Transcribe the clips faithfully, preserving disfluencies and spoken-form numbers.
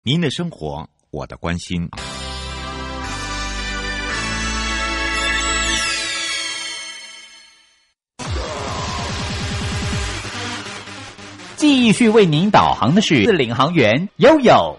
您的生活，我的关心。 继续为您导航的是领航员悠悠。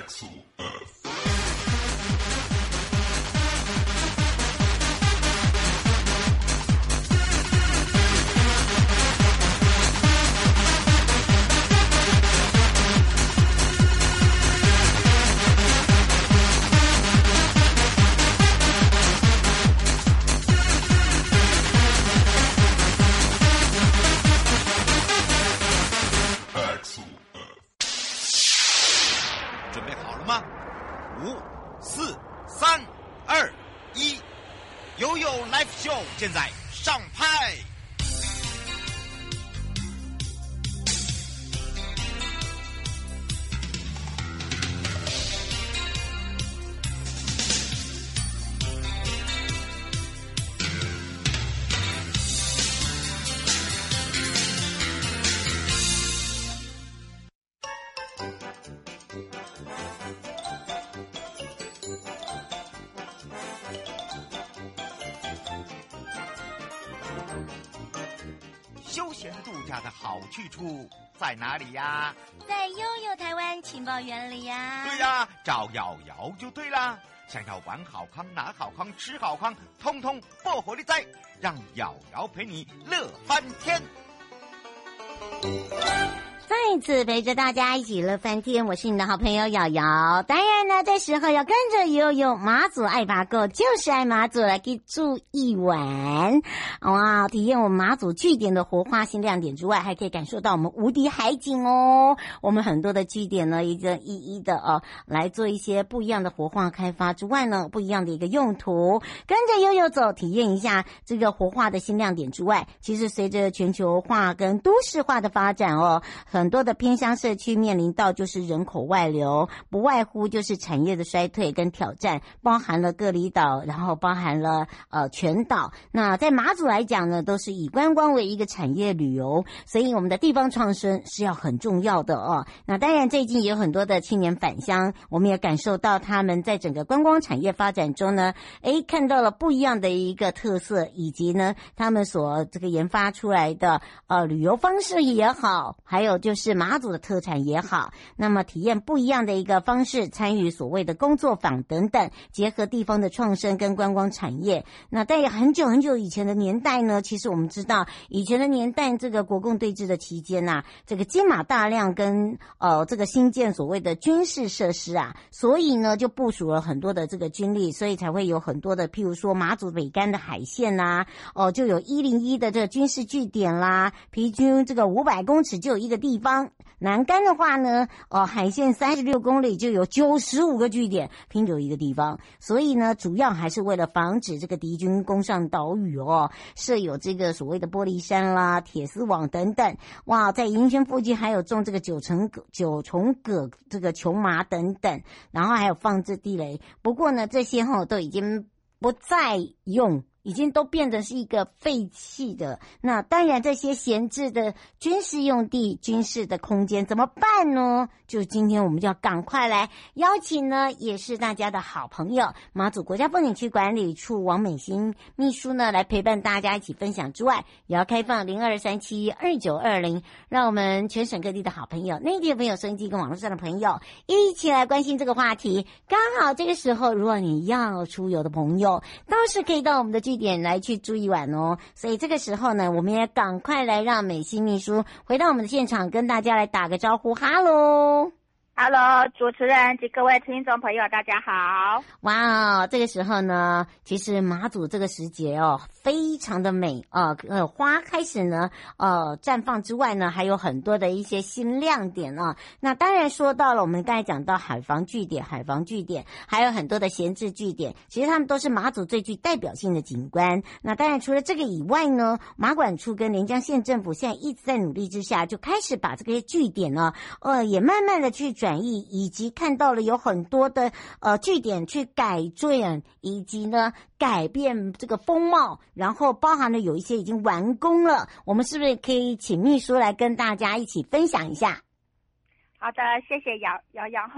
现在上拍。休闲度假的好去处在哪里呀？ 在悠悠台湾情报园里呀。 对呀，找瑶瑶就对啦。想要玩好康、拿好康、吃好康，通通不火力在，让瑶瑶陪你乐翻天。 再次陪着大家一起乐翻天，我是你的好朋友瑶瑶。当然呢，这时候要跟着悠悠马祖爱拔购，就是爱马祖来去住一晚，哇！体验我们马祖据点的活化新亮点之外，还可以感受到我们无敌海景哦。我们很多的据点呢，一个一一的哦来做一些不一样的活化开发之外呢，不一样的一个用途。跟着悠悠走，体验一下这个活化的新亮点之外，其实随着全球化跟都市化的发展哦，很多的偏乡社区面临到就是人口外流，不外乎就是产业的衰退跟挑战，包含了各离岛，然后包含了呃全岛。那在马祖来讲呢，都是以观光为一个产业旅游，所以我们的地方创生是要很重要的哦。那当然最近也有很多的青年返乡，我们也感受到他们在整个观光产业发展中呢，诶看到了不一样的一个特色，以及呢他们所这个研发出来的呃旅游方式也好，还有就是马祖的特产也好，那么体验不一样的一个方式，参与所谓的工作坊等等，结合地方的创生跟观光产业。那在很久很久以前的年代呢，其实我们知道以前的年代这个国共对峙的期间啊，这个金马大量跟呃这个新建所谓的军事设施啊，所以呢就部署了很多的这个军力，所以才会有很多的譬如说马祖北竿的海线啦、啊，哦、呃、就有一零一的这个军事据点啦，平均这个五百公尺就有一个地方。南竿的话呢，呃，海线三十六公里就有九十五个据点，拼就一个地方。所以呢，主要还是为了防止这个敌军攻上岛屿哦，设有这个所谓的玻璃山啦、铁丝网等等。哇，在营圈附近还有种这个九重葛、九重葛这个琼麻等等，然后还有放置地雷。不过呢，这些哈都已经不再用。已经都变得是一个废弃的，那当然这些闲置的军事用地、军事的空间怎么办呢？就今天我们就要赶快来邀请呢，也是大家的好朋友马祖国家风景区管理处王美心秘书呢，来陪伴大家一起分享之外，也要开放零二三七二九二零，让我们全省各地的好朋友、内地的朋友、收音机跟网络上的朋友一起来关心这个话题。刚好这个时候，如果你要出游的朋友，都是可以到我们的据点来去住一晚哦。所以这个时候呢，我们也赶快来让美心秘书回到我们的现场，跟大家来打个招呼。哈喽 Hello， 主持人及各位听众朋友，大家好！ 哇，这个时候呢，其实马祖这个时节哦，非常的美啊、呃，呃，花开始呢，呃，绽放之外呢，还有很多的一些新亮点啊。那当然说到了，我们刚才讲到海防据点，海防据点，还有很多的闲置据点，其实他们都是马祖最具代表性的景观。那当然除了这个以外呢，马管处跟连江县政府现在一直在努力之下，就开始把这些据点呢，呃，也慢慢的去转移，以及看到了有很多的呃据点去改建，以及呢改变这个风貌，然后包含了有一些已经完工了。我们是不是可以请秘书来跟大家一起分享一下？ 好的，谢谢瑶瑶瑶哈。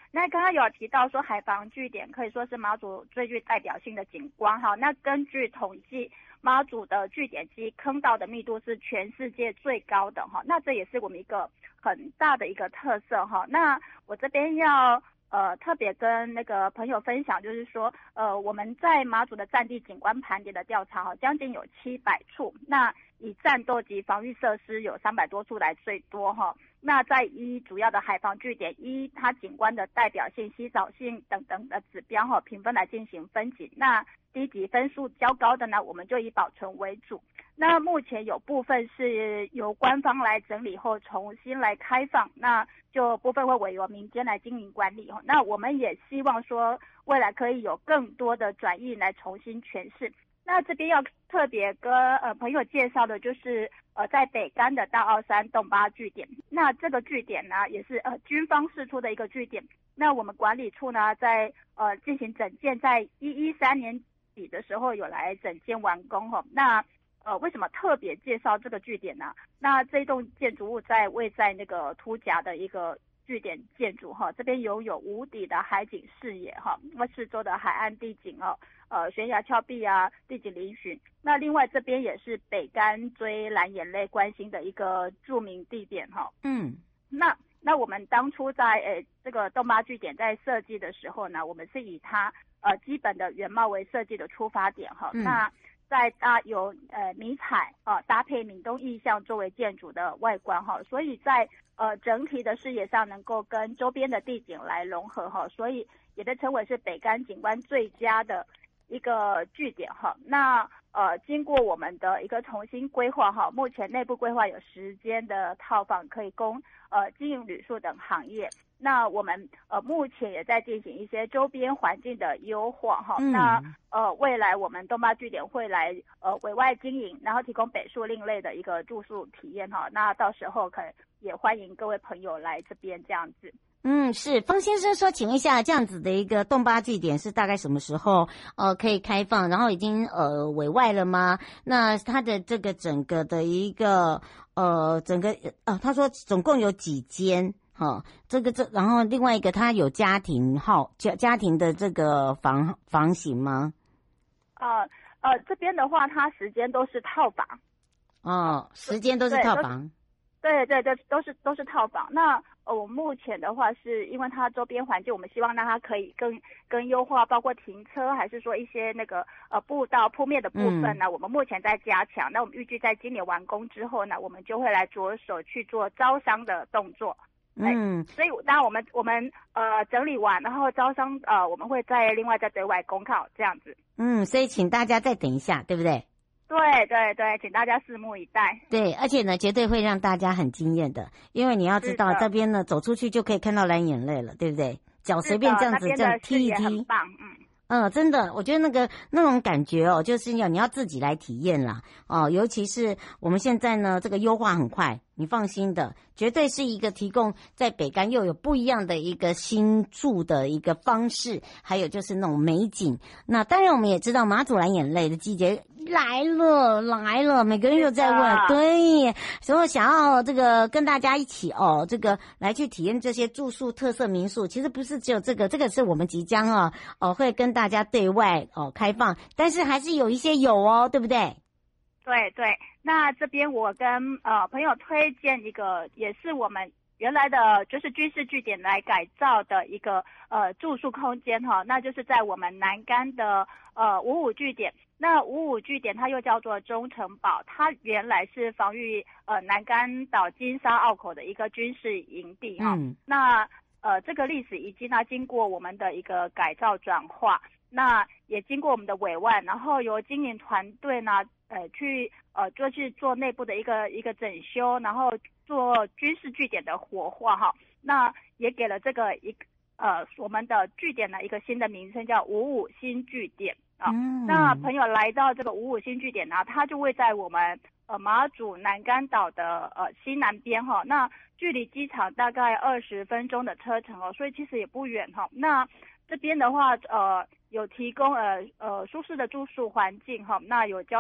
那刚刚有提到说海防据点可以说是马祖最具代表性的景观哈。那根据统计，马祖的据点及坑道的密度是全世界最高的哈。那这也是我们一个很大的一个特色哈。那我这边要呃特别跟那个朋友分享，就是说呃我们在马祖的战地景观盘点的调查哈，将近有七百处。那以战斗及防御设施有三百多处来最多哈。那在依主要的海防据点，依它景观的代表性、稀少性等等的指标哈，评分来进行分级。那低级分数较高的呢，我们就以保存为主。那目前有部分是由官方来整理后重新来开放，那就部分会委由民间来经营管理。那我们也希望说，未来可以有更多的转译来重新诠释。那这边要特别跟呃朋友介绍的就是呃在北竿的大澳山洞八据点。那这个据点呢，也是呃军方释出的一个据点。那我们管理处呢，在呃进行整建，在一一三年底的时候有来整建完工哈。那呃为什么特别介绍这个据点呢？那这栋建筑物在位在那个凸甲的一个据点建筑哈，这边拥有无敌的海景视野哈，那四周的海岸地景哦，呃悬崖峭壁啊，地景嶙峋。那另外这边也是北竿追蓝眼泪观星的一个著名地点哈。嗯，那那我们当初在呃这个洞八据点在设计的时候呢，我们是以它呃基本的原貌为设计的出发点哈。嗯、那在搭有呃迷彩啊、呃、搭配闽东意象作为建筑的外观哈，所以在呃整体的视野上能够跟周边的地景来融合哈，所以也被称为是北竿景观最佳的一个据点哈。那呃经过我们的一个重新规划哈，目前内部规划有十间的套房可以供呃经营旅宿等行业。那我们呃目前也在进行一些周边环境的优化哈。嗯、那呃未来我们洞八据点会来呃委外经营，然后提供北宿另类的一个住宿体验哈。那到时候可能也欢迎各位朋友来这边这样子。 嗯，是方先生说，请问一下，这样子的一个洞八据点是大概什么时候呃可以开放？然后已经呃委外了吗？那它的这个整个的一个呃整个呃他说总共有几间？好，这个这然后另外一个，它有家庭号家家庭的这个房房型吗？ 呃呃，这边的话，它时间都是套房。 哦，时间都是套房。 对对对，都是都是套房。那呃，我目前的话是因为它周边环境，我们希望让它可以更更优化，包括停车，还是说一些那个呃步道铺面的部分呢？嗯、我们目前在加强。那我们预计在今年完工之后呢，我们就会来着手去做招商的动作。嗯，所以当然我们我们呃整理完，然后招商呃我们会再另外再对外公告这样子。 嗯，所以请大家再等一下，对不对？ 对对对，请大家拭目以待。 对，而且呢，绝对会让大家很惊艳的，因为你要知道这边呢走出去就可以看到蓝眼泪了，对不对？脚随便这样子这样踢一踢， 很棒，嗯。 嗯，真的，我觉得那个那种感觉哦，就是要你要自己来体验啦哦，尤其是我们现在呢，这个优化很快，你放心的，绝对是一个提供在北竿又有不一样的一个新住的一个方式，还有就是那种美景。那当然我们也知道马祖蓝眼泪的季节来了来了，每个人又在问，对，所以想要这个跟大家一起哦，这个来去体验这些住宿特色民宿，其实不是只有这个，这个是我们即将哦哦会跟大家对外哦开放，但是还是有一些有哦，对不对？ 对对，那这边我跟呃朋友推荐一个，也是我们原来的就是军事据点来改造的一个呃住宿空间哈，那就是在我们南竿的呃五五据点。那五五据点它又叫做中城堡，它原来是防御呃南竿岛金沙澳口的一个军事营地哈。嗯、那呃这个历史遗迹呢，经过我们的一个改造转化，那也经过我们的委外，然后由经营团队呢呃去呃就去做内部的一个一个整修，然后做军事据点的活化哈。那也给了这个一呃我们的据点的一个新的名称，叫五五新据点。啊、嗯，那朋友来到这个五五新据点呢，它就位在我们呃马祖南竿岛的呃西南边哈，那距离机场大概二十分钟的车程哦，所以其实也不远哈。那这边的话呃有提供呃呃舒适的住宿环境哈，那有交易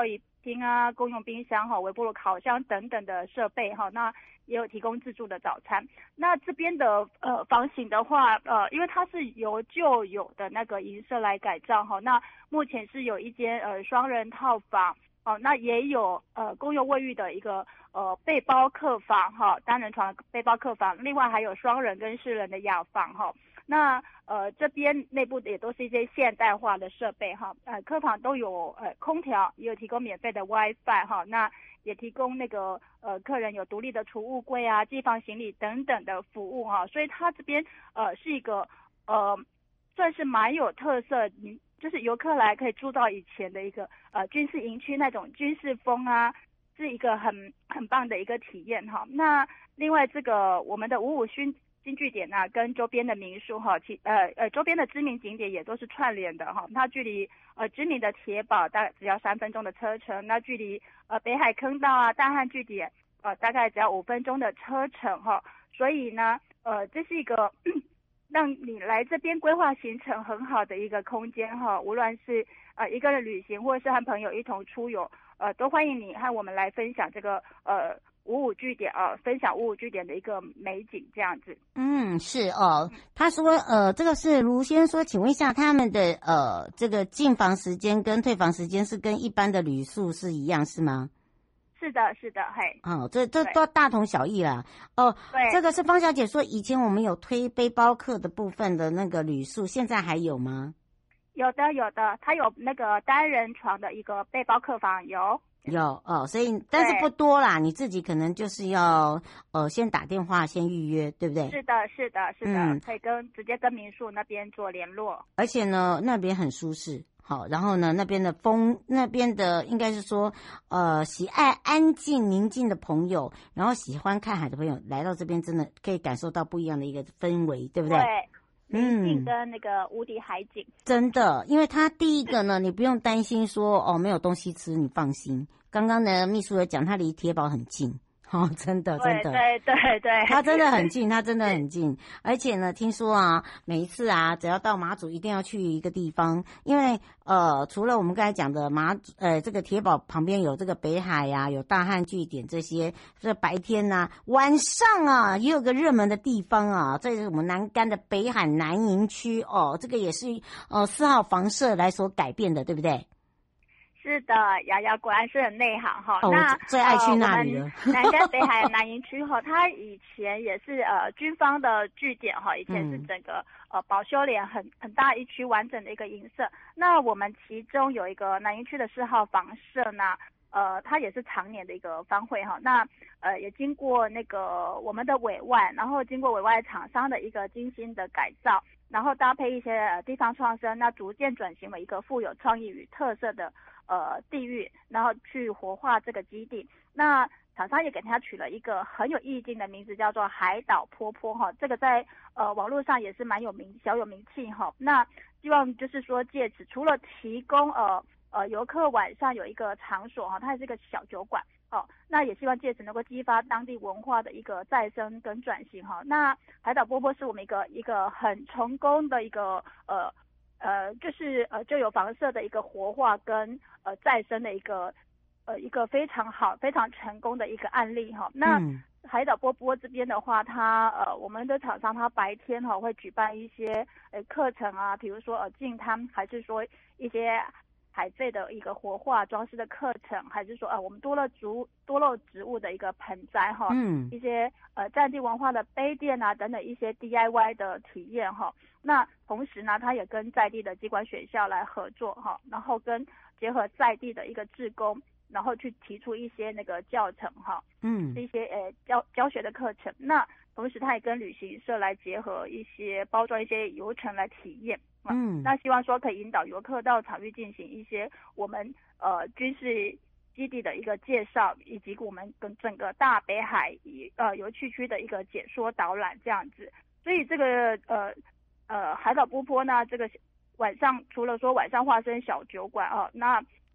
厅啊、公用冰箱哈、微波炉、烤箱等等的设备哈。那也有提供自助的早餐。那这边的呃房型的话，呃，因为它是由旧有的那个营舍来改造哈，那目前是有一间呃双人套房哦，那也有呃公用卫浴的一个呃背包客房哈，单人床背包客房，另外还有双人跟四人的雅房哈。那呃这边内部也都是一些现代化的设备哈，呃客房都有呃空调，也有提供免费的 WiFi 哈，那也提供那个呃客人有独立的储物柜啊、寄放行李等等的服务哈，所以它这边呃是一个呃算是蛮有特色，你就是游客来可以住到以前的一个呃军事营区那种军事风啊，是一个很很棒的一个体验哈。那另外这个我们的五五新新据点啊，跟周边的民宿哈，其呃呃周边的知名景点也都是串联的哈。它距离呃知名的铁堡大概只要三分钟的车程，那距离呃北海坑道啊、大汉据点呃大概只要五分钟的车程哈。所以呢，呃这是一个让你来这边规划行程很好的一个空间哈。无论是呃一个人旅行，或者是和朋友一同出游，呃都欢迎你和我们来分享这个呃。五五据点啊，分享五五据点的一个美景这样子。 嗯，是哦。他说，呃，这个是卢先说，请问一下，他们的呃这个进房时间跟退房时间是跟一般的旅宿是一样是吗？ 是的，是的，嘿。 哦，这这都大同小异啦。哦， 对， 这个是方小姐说，以前我们有推背包客的部分的那个旅宿，现在还有吗？ 有的，有的，它有那个单人床的一个背包客房，有。 有哦，所以但是不多啦，你自己可能就是要呃先打电话先预约，对不对？ 是的，是的，是的，嗯、可以跟直接跟民宿那边做联络。 而且呢，那边很舒适，好，然后呢，那边的风，那边的应该是说呃喜爱安静宁静的朋友，然后喜欢看海的朋友来到这边，真的可以感受到不一样的一个氛围，对不对？ 对。宁静跟那个无敌海景、嗯， 真的，因为它第一个呢，你不用担心说哦没有东西吃，你放心。刚刚呢，秘书有讲，它离铁堡很近。哦，真的，真的， 对对对对， 它真的很近，它真的很近，而且呢，听说啊，每一次啊，只要到马祖，一定要去一个地方，因为呃，除了我们刚才讲的马祖，呃，这个铁堡旁边有这个北海呀、啊，有大汉据点这些，这白天呐、啊，晚上啊，也有个热门的地方啊，这是我们南竿的北海南营区哦，这个也是呃四号房舍来所改变的，对不对？ 是的，瑶瑶果然是很内行哈。 哦， 那最爱去那里了。 呃、南竿北海南营区哈，它以前也是呃军方的据点哈，以前是整个、嗯、呃保修连很很大一区完整的一个营舍。那我们其中有一个南营区的四号房舍呢，呃，它也是常年的一个方会哈。那呃也经过那个我们的委外，然后经过委外厂商的一个精心的改造，然后搭配一些、呃、地方创生，那逐渐转型为一个富有创意与特色的。呃，地域，然后去活化这个基地。那厂商也给它取了一个很有意境的名字，叫做海岛坡坡哈。这个在呃网络上也是蛮有名，小有名气哈。那希望就是说借此，除了提供呃呃游客晚上有一个场所哈，它也是一个小酒馆哦。那也希望借此能够激发当地文化的一个再生跟转型哈。那海岛坡坡是我们一个一个很成功的一个呃。呃，就是呃，就有房舍的一个活化跟呃再生的一个呃一个非常好、非常成功的一个案例哈。那海岛波波这边的话，它呃我们的厂商它白天哈会举办一些呃课程啊，比如说呃净滩，还是说一些海废的一个活化装饰的课程，还是说呃我们多肉植物多肉植物的一个盆栽哈，嗯，一些呃在地文化的杯垫啊等等一些 D I Y 的体验哈。那同时呢，它也跟在地的机关学校来合作哈，然后跟结合在地的一个志工，然后去提出一些那个教程哈，嗯，一些呃教教学的课程。那同时它也跟旅行社来结合一些包装一些游程来体验，嗯，那希望说可以引导游客到场域进行一些我们呃军事基地的一个介绍，以及我们跟整个大北海呃游憩区的一个解说导览这样子。所以这个呃。呃，海岛波坡呢，这个晚上除了说晚上化身小酒馆哦，那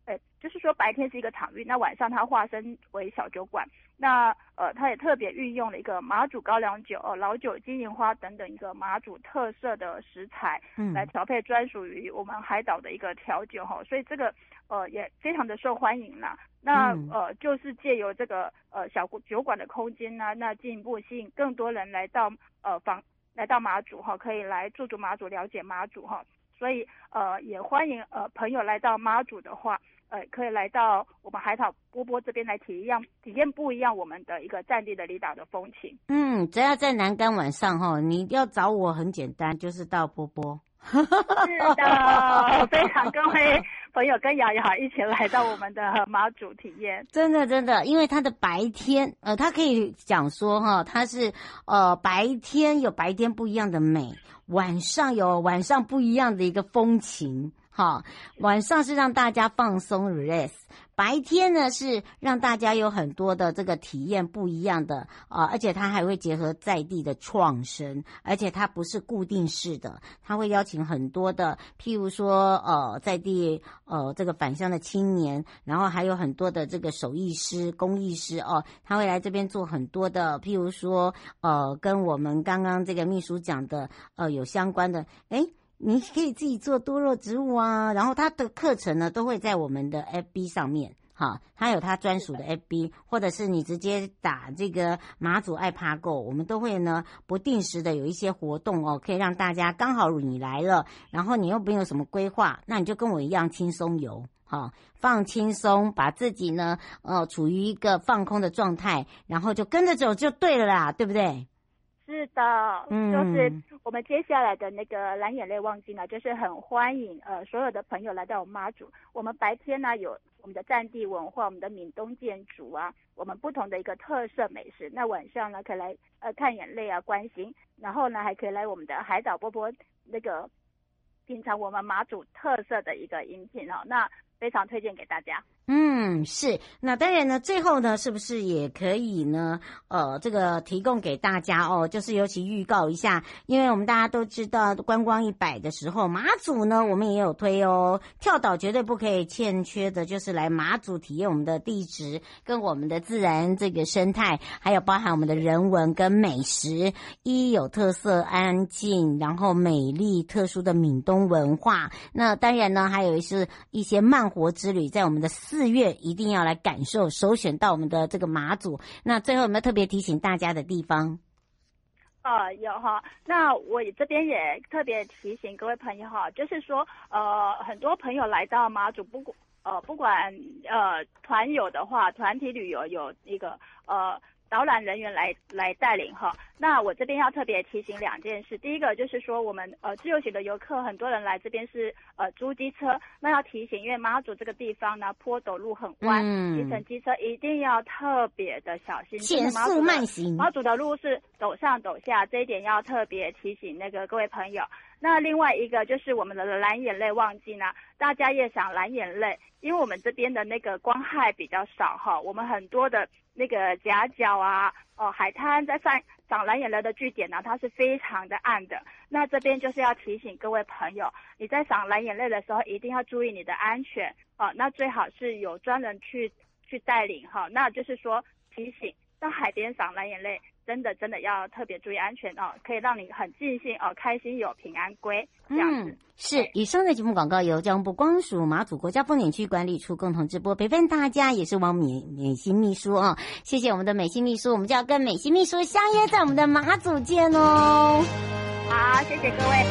呃，就是说白天是一个场域，那晚上它化身为小酒馆。那呃，它也特别运用了一个马祖高粱酒、呃、老酒、金银花等等一个马祖特色的食材，嗯，来调配专属于我们海岛的一个调酒哈，所以这个呃也非常的受欢迎啦。那呃，就是借由这个呃小酒馆的空间呢，那进一步吸引更多人来到呃访来到马祖哈，可以来驻足马祖，了解马祖哈。所以呃也欢迎呃朋友来到马祖的话，呃可以来到我们海岛波波这边来体验体验不一样我们的一个战地的离岛的风情。 嗯，只要在南竿晚上哈，你要找我很简单，就是到波波。 是的，非常各位朋友跟瑶瑶一起来到我们的马祖体验。 真的真的，因为它的白天，呃，它可以讲说哈，它是呃白天有白天不一样的美，晚上有晚上不一样的一个风情。好，晚上是让大家放松 relax， 白天呢是让大家有很多的这个体验不一样的啊、呃，而且它还会结合在地的创生，而且它不是固定式的，它会邀请很多的，譬如说呃在地呃这个返乡的青年，然后还有很多的这个手艺师、工艺师哦，他会来这边做很多的，譬如说呃跟我们刚刚这个秘书讲的呃有相关的，诶你可以自己做多肉植物啊，然后他的课程呢都会在我们的 F B 上面，哈，他有他专属的 F B， 或者是你直接打这个马祖爱趴购，我们都会呢不定时的有一些活动哦，可以让大家刚好你来了，然后你又没有什么规划，那你就跟我一样轻松游，哈，放轻松，把自己呢呃处于一个放空的状态，然后就跟着走就对了啦，对不对？ 是的，嗯，就是我们接下来的那个蓝眼泪旺季呢，就是很欢迎呃所有的朋友来到我们马祖。我们白天呢有我们的战地文化，我们的闽东建筑啊，我们不同的一个特色美食。那晚上呢可以来呃看眼泪啊，观星，然后呢还可以来我们的海岛波波那个品尝我们马祖特色的一个饮品哦，那非常推荐给大家。 嗯，是。那当然呢，最后呢，是不是也可以呢？呃，这个提供给大家哦，就是尤其预告一下，因为我们大家都知道观光一百的时候，马祖呢我们也有推哦，跳岛绝对不可以欠缺的，就是来马祖体验我们的地质跟我们的自然这个生态，还有包含我们的人文跟美食，一有特色、安静，然后美丽、特殊的闽东文化。那当然呢，还有是一些慢活之旅，在我们的四月一定要来感受，首选到我们的这个马祖。那最后有没有特别提醒大家的地方？ 呃，有哈。那我这边也特别提醒各位朋友哈，就是说呃，很多朋友来到马祖，不呃不管呃团友的话，团体旅游有一个呃导览人员来来带领哈。那我这边要特别提醒两件事，第一个就是说我们呃自由行的游客很多人来这边是呃租机车，那要提醒，因为马祖这个地方呢坡陡路很弯，骑乘机车一定要特别的小心， 减速慢行。 马祖的路是陡上陡下，这一点要特别提醒那个各位朋友。那另外一个就是我们的蓝眼泪旺季呢，大家也想蓝眼泪，因为我们这边的那个光害比较少哈，我们很多的那个夹角啊，哦海滩在上长蓝眼泪的据点呢，它是非常的暗的。那这边就是要提醒各位朋友，你在赏蓝眼泪的时候一定要注意你的安全哦。那最好是有专人去去带领哈。那就是说提醒到海边赏蓝眼泪，真的真的要特别注意安全哦，可以让你很尽兴哦，开心有平安归这样子。嗯， 是。以上的节目广告由交通部光属马祖国家风景区管理处共同直播，陪伴大家也是王美美心秘书哦，谢谢我们的美心秘书，我们就要跟美心秘书相约在我们的马祖见哦。 好，谢谢各位。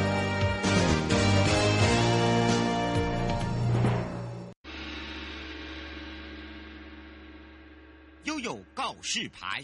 悠悠告示牌。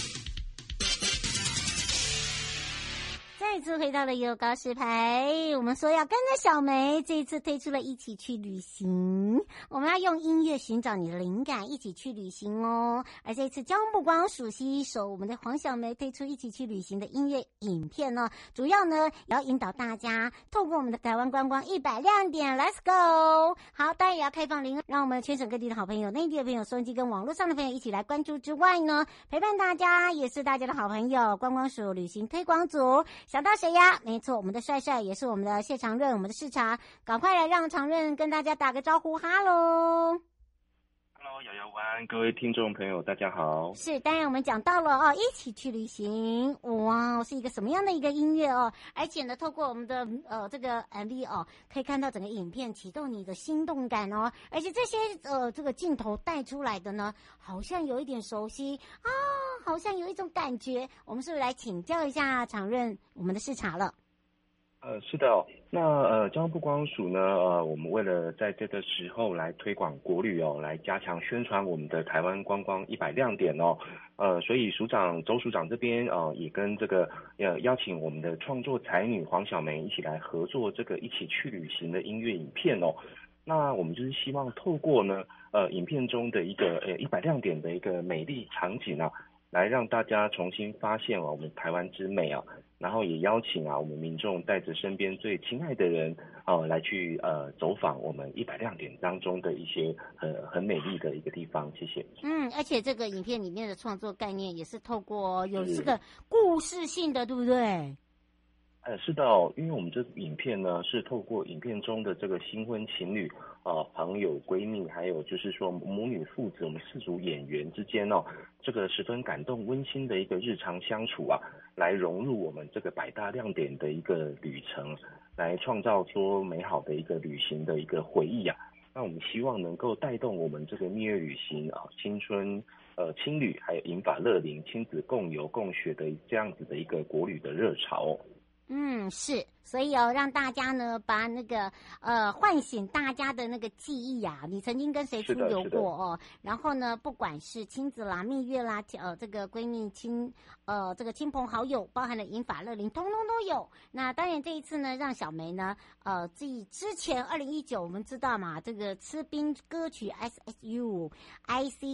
再次回到了悠悠告示牌，我们说要跟着小梅，这一次推出了一起去旅行，我们要用音乐寻找你的灵感，一起去旅行哦。而这一次交通部观光署携手我们的黄小梅推出一起去旅行的音乐影片呢，主要呢也要引导大家透过我们的台湾观光一百亮点 Let's go。 好，当然也要开放零，让我们全省各地的好朋友、内地的朋友、收音机跟网络上的朋友一起来关注之外呢，陪伴大家也是大家的好朋友观光署旅行推广组。想到谁呀？没错，我们的帅帅也是我们的谢长润，我们的市长，赶快来让长润跟大家打个招呼，哈喽。 Hello， 瑶瑶晚安，各位听众朋友，大家好。 是，当然我们讲到了哦，一起去旅行，哇，是一个什么样的一个音乐哦？而且呢，透过我们的呃这个 M V 哦，可以看到整个影片启动你的心动感哦，而且这些呃这个镜头带出来的呢，好像有一点熟悉啊，好像有一种感觉。我们是不是来请教一下常润我们的视察了？ 呃，是的哦，那呃，交通部观光署呢，呃，我们为了在这个时候来推广国旅哦，来加强宣传我们的台湾观光一百亮点哦，呃，所以署长周署长这边呃也跟这个呃邀请我们的创作才女黄小梅一起来合作这个一起去旅行的音乐影片哦。那我们就是希望透过呢呃影片中的一个呃一百亮点的一个美丽场景啊，来让大家重新发现哦我们台湾之美啊。然后也邀请啊，我们民众带着身边最亲爱的人，呃，来去呃走访我们一百亮点当中的一些很很美丽的一个地方。谢谢。 嗯，而且这个影片里面的创作概念也是透过有这个故事性的，对不对？ 呃，是的哦，因为我们这影片呢是透过影片中的这个新婚情侣、呃朋友、闺蜜，还有就是说母女父子，我们四组演员之间哦，这个十分感动温馨的一个日常相处啊，来融入我们这个百大亮点的一个旅程，来创造说美好的一个旅行的一个回忆啊。那我们希望能够带动我们这个蜜月旅行啊、青春呃青旅，还有银发乐龄、亲子共游共学的这样子的一个国旅的热潮哦。 嗯，是，所以哦，让大家呢把那个呃唤醒大家的那个记忆啊，你曾经跟谁出游过哦？然后呢，不管是亲子啦、蜜月啦，呃，这个闺蜜亲呃这个亲朋好友，包含了银发乐龄，通通都有。那当然这一次呢，让小梅呢，呃，自己之前二零一九我们知道嘛，这个吃冰歌曲 S S U I C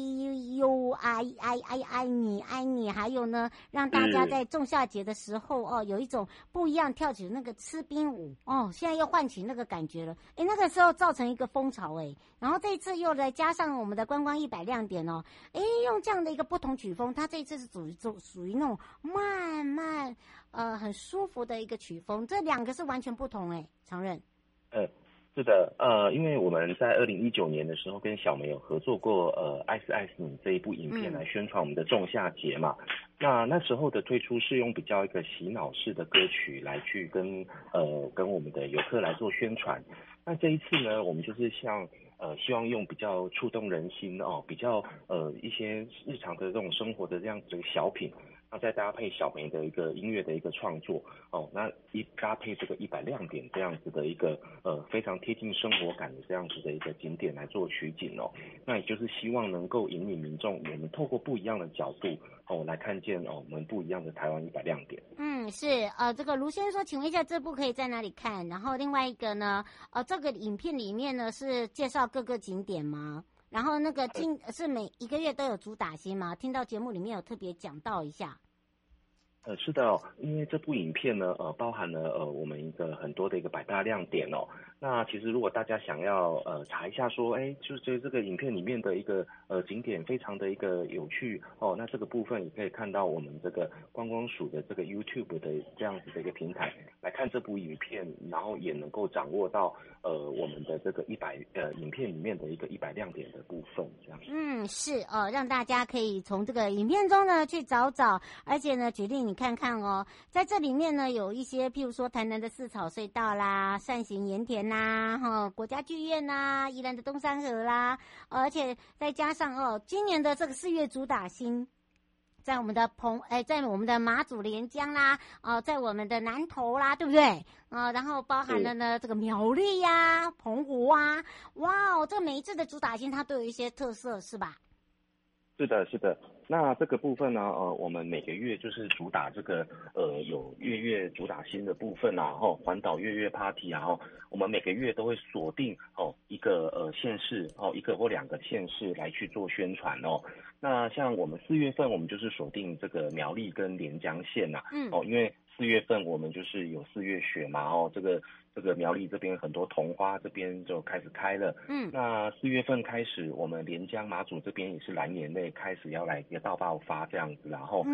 U I I I 爱你爱你，还有呢，让大家在仲夏节的时候哦，有一种不一样跳起那个吃冰舞哦，现在又唤起那个感觉了。诶，那个时候造成一个风潮诶，然后这一次又来加上我们的观光一百亮点哦，诶，用这样的一个不同曲风，它这一次是属于属于那种慢慢呃很舒服的一个曲风，这两个是完全不同诶，常润。 呃是的，呃，因为我们在二零一九年的时候跟小梅有合作过呃《爱是爱死你》这一部影片来宣传我们的仲夏节嘛。嗯、那那时候的推出是用比较一个洗脑式的歌曲来去跟呃跟我们的游客来做宣传。那这一次呢，我们就是像呃希望用比较触动人心哦，比较呃一些日常的这种生活的这样子的小品。那再搭配小梅的一个音乐的一个创作哦，那一搭配这个一百亮点这样子的一个呃非常贴近生活感的这样子的一个景点来做取景哦，那也就是希望能够引领民众，我们透过不一样的角度哦来看见哦我们不一样的台湾一百亮点。 嗯，是呃这个卢先生说，请问一下这部可以在哪里看？然后另外一个呢，呃这个影片里面呢是介绍各个景点吗？然后那个今是每一个月都有主打星吗？听到节目里面有特别讲到一下。 呃，是的哦，因为这部影片呢，呃，包含了呃我们一个很多的一个百大亮点哦。那其实如果大家想要呃查一下说，哎，就是这个影片里面的一个呃景点非常的一个有趣哦，那这个部分也可以看到我们这个观光署的这个 YouTube 的这样子的一个平台来看这部影片，然后也能够掌握到呃我们的这个一百呃影片里面的一个一百亮点的部分，这样。 嗯，是哦，让大家可以从这个影片中呢去找找，而且呢，举例你看看哦，在这里面呢有一些，譬如说台南的四草隧道啦、扇形盐田啦、哈、哦、国家剧院啦、宜兰的东山河啦，而且再加上哦，今年的这个四月主打星。在我们的澎，哎，在我们的马祖连江啦，哦、呃，在我们的南投啦，对不对？啊、呃，然后包含了呢这个苗栗呀、啊、澎湖啊，哇哦，这每一次的主打星它都有一些特色，是吧？ 是的，是的。那这个部分呢，呃，我们每个月就是主打这个，呃，有月月主打新的部分啊，然后环岛月月 party 啊，然后我们每个月都会锁定哦一个呃县市哦一个或两个县市来去做宣传哦。那像我们四月份，我们就是锁定这个苗栗跟连江县呐、啊，嗯，哦，因为四月份我们就是有四月雪嘛，哦，这个这个苗栗这边很多桐花这边就开始开了，嗯，那四月份开始，我们连江马祖这边也是蓝眼泪开始要来一个大爆发这样子，然后，嗯，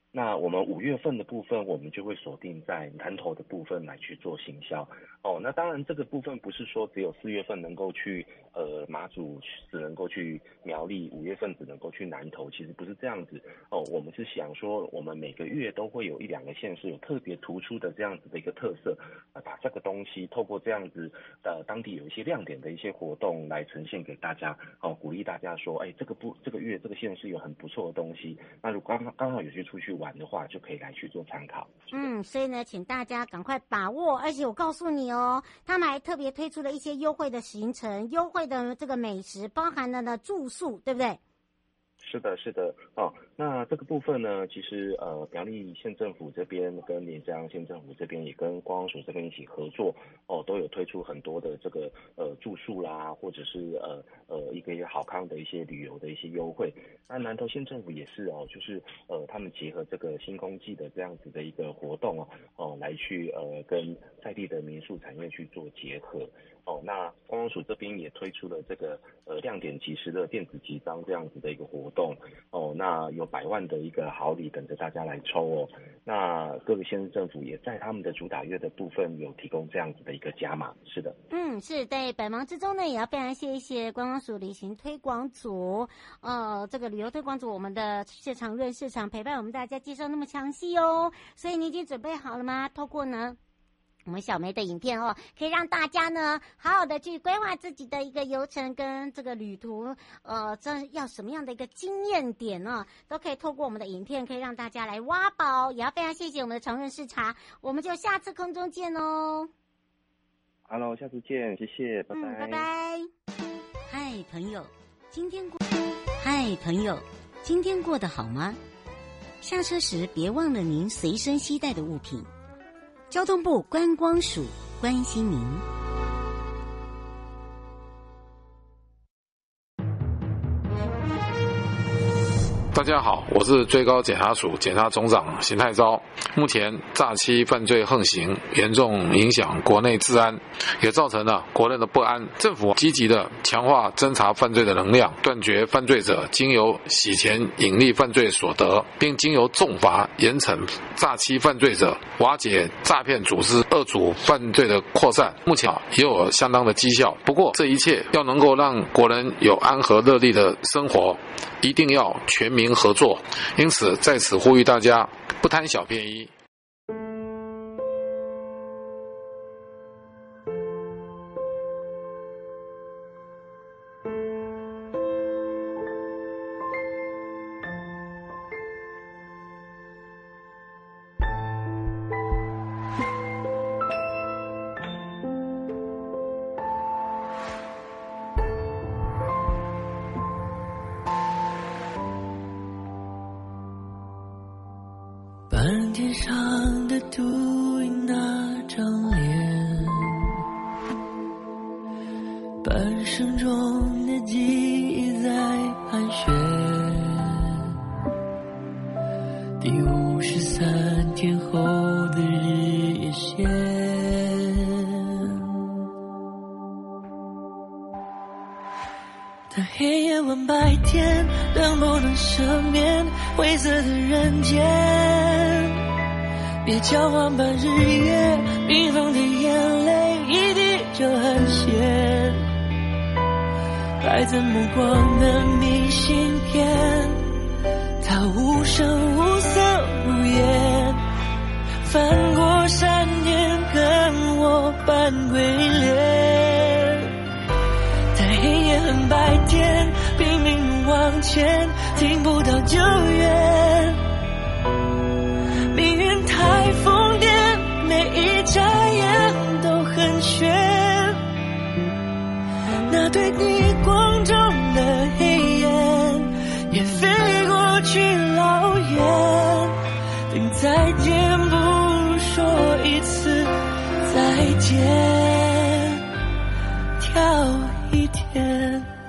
那我们五月份的部分，我们就会锁定在南投的部分来去做行销。哦，那当然这个部分不是说只有四月份能够去呃马祖只能够去苗栗，五月份只能够去南投，其实不是这样子。哦，我们是想说，我们每个月都会有一两个县市有特别突出的这样子的一个特色，呃、把这个东西透过这样子呃当地有一些亮点的一些活动来呈现给大家，哦，鼓励大家说，哎，这个不这个月这个县市有很不错的东西，那如果刚刚好有去出去玩的话，就可以来去做参考。 嗯，所以呢，请大家赶快把握，而且我告诉你哦，他们还特别推出了一些优惠的行程，优惠的这个美食，包含了呢住宿，对不对？ 是的，是的，哦，那这个部分呢，其实呃，苗栗县政府这边跟连江县政府这边也跟观光署这边一起合作，哦，都有推出很多的这个呃住宿啦，或者是呃呃一个一个好康的一些旅游的一些优惠。那南投县政府也是哦，就是呃他们结合这个新公祭的这样子的一个活动哦，哦来去呃跟在地的民宿产业去做结合。哦，那观光署这边也推出了这个呃亮点即时的电子集章这样子的一个活动哦，那有百万的一个好礼等着大家来抽哦。那各个县市政府也在他们的主打月的部分有提供这样子的一个加码，是的。 嗯，是在百忙之中呢，也要非常谢谢观光署旅行推广组，呃，这个旅游推广组我们的谢长润市长陪伴我们大家介绍那么详细哦，所以你已经准备好了吗？透过呢我们小梅的影片哦，可以让大家呢好好的去规划自己的一个游程跟这个旅途，呃，这要什么样的一个经验点呢、哦，都可以透过我们的影片，可以让大家来挖宝。也要非常谢谢我们的长润市长，我们就下次空中见哦。 Hello， 下次见，谢谢，拜拜， 嗯、拜拜。嗨，朋友，今天过，嗨，朋友，今天过得好吗？下车时别忘了您随身携带的物品。交通部观光署关心您。 大家好，我是最高检察署检察总长邢泰钊。目前诈欺犯罪横行，严重影响国内治安，也造成了国人的不安。政府积极的强化侦查犯罪的能量，断绝犯罪者经由洗钱隐匿犯罪所得，并经由重罚严惩诈欺犯罪者，瓦解诈骗组织，遏阻犯罪的扩散。目前也有相当的绩效。不过这一切要能够让国人有安和乐利的生活，一定要全民合作，因此在此呼吁大家不贪小便宜。 半天上的秃鹰那张脸，半生中的记忆在盘旋，第五十三天后的日夜线，当黑夜问白天，能不能赦免灰色的人间？别交换半日夜，冰封的眼泪一滴就很咸。爱怎么光的明信片，它无声无色无言，翻过山巅跟我扮鬼脸。在黑夜和白天拼命往前，听不到救援。命运太疯癫，每一眨眼都很悬。那对逆光中的黑眼也飞过去老远。等再见不如说一次再见，跳一天。